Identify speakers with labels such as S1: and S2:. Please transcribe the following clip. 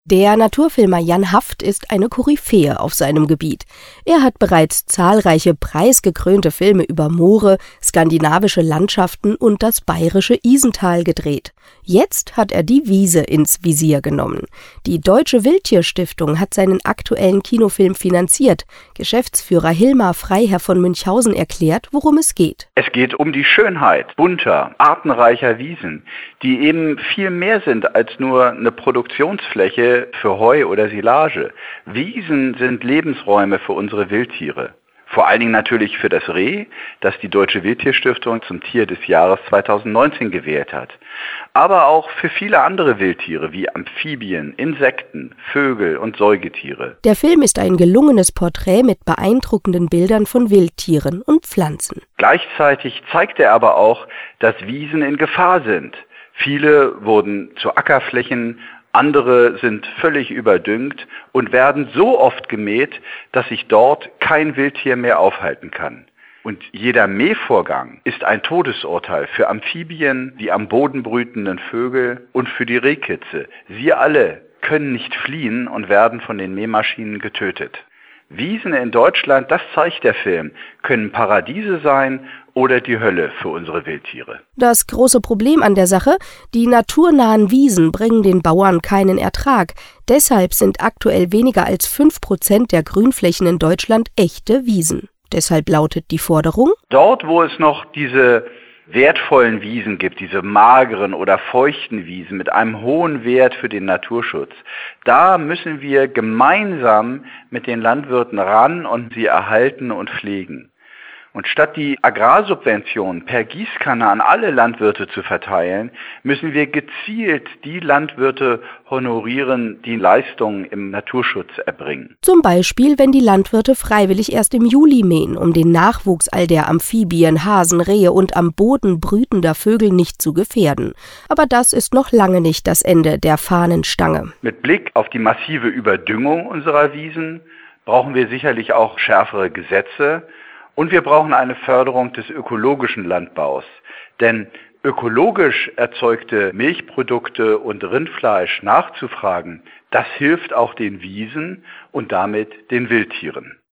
S1: Der Naturfilmer Jan Haft ist eine Koryphäe auf seinem Gebiet. Er hat bereits zahlreiche preisgekrönte Filme über Moore, skandinavische Landschaften und das bayerische Isental gedreht. Jetzt hat er die Wiese ins Visier genommen. Die Deutsche Wildtierstiftung hat seinen aktuellen Kinofilm finanziert. Geschäftsführer Hilmar Freiherr von Münchhausen erklärt, worum es geht.
S2: Es geht um die Schönheit bunter, artenreicher Wiesen, die eben viel mehr sind als nur eine Produktionsfläche für Heu oder Silage. Wiesen sind Lebensräume für unsere Wildtiere. Vor allen Dingen natürlich für das Reh, das die Deutsche Wildtierstiftung zum Tier des Jahres 2019 gewählt hat. Aber auch für viele andere Wildtiere wie Amphibien, Insekten, Vögel und Säugetiere.
S1: Der Film ist ein gelungenes Porträt mit beeindruckenden Bildern von Wildtieren und Pflanzen.
S2: Gleichzeitig zeigt er aber auch, dass Wiesen in Gefahr sind. Viele wurden zu Ackerflächen, andere sind völlig überdüngt und werden so oft gemäht, dass sich dort kein Wildtier mehr aufhalten kann. Und jeder Mähvorgang ist ein Todesurteil für Amphibien, die am Boden brütenden Vögel und für die Rehkitze. Sie alle können nicht fliehen und werden von den Mähmaschinen getötet. Wiesen in Deutschland, das zeigt der Film, können Paradiese sein oder die Hölle für unsere Wildtiere.
S1: Das große Problem an der Sache: die naturnahen Wiesen bringen den Bauern keinen Ertrag. Deshalb sind aktuell weniger als 5% der Grünflächen in Deutschland echte Wiesen. Deshalb lautet die Forderung:
S2: Dort, wo es noch diese wertvollen Wiesen gibt, diese mageren oder feuchten Wiesen mit einem hohen Wert für den Naturschutz, da müssen wir gemeinsam mit den Landwirten ran und sie erhalten und pflegen. Und statt die Agrarsubventionen per Gießkanne an alle Landwirte zu verteilen, müssen wir gezielt die Landwirte honorieren, die Leistungen im Naturschutz erbringen.
S1: Zum Beispiel, wenn die Landwirte freiwillig erst im Juli mähen, um den Nachwuchs all der Amphibien, Hasen, Rehe und am Boden brütender Vögel nicht zu gefährden. Aber das ist noch lange nicht das Ende der Fahnenstange.
S2: Mit Blick auf die massive Überdüngung unserer Wiesen brauchen wir sicherlich auch schärfere Gesetze. Und wir brauchen eine Förderung des ökologischen Landbaus. Denn ökologisch erzeugte Milchprodukte und Rindfleisch nachzufragen, das hilft auch den Wiesen und damit den Wildtieren.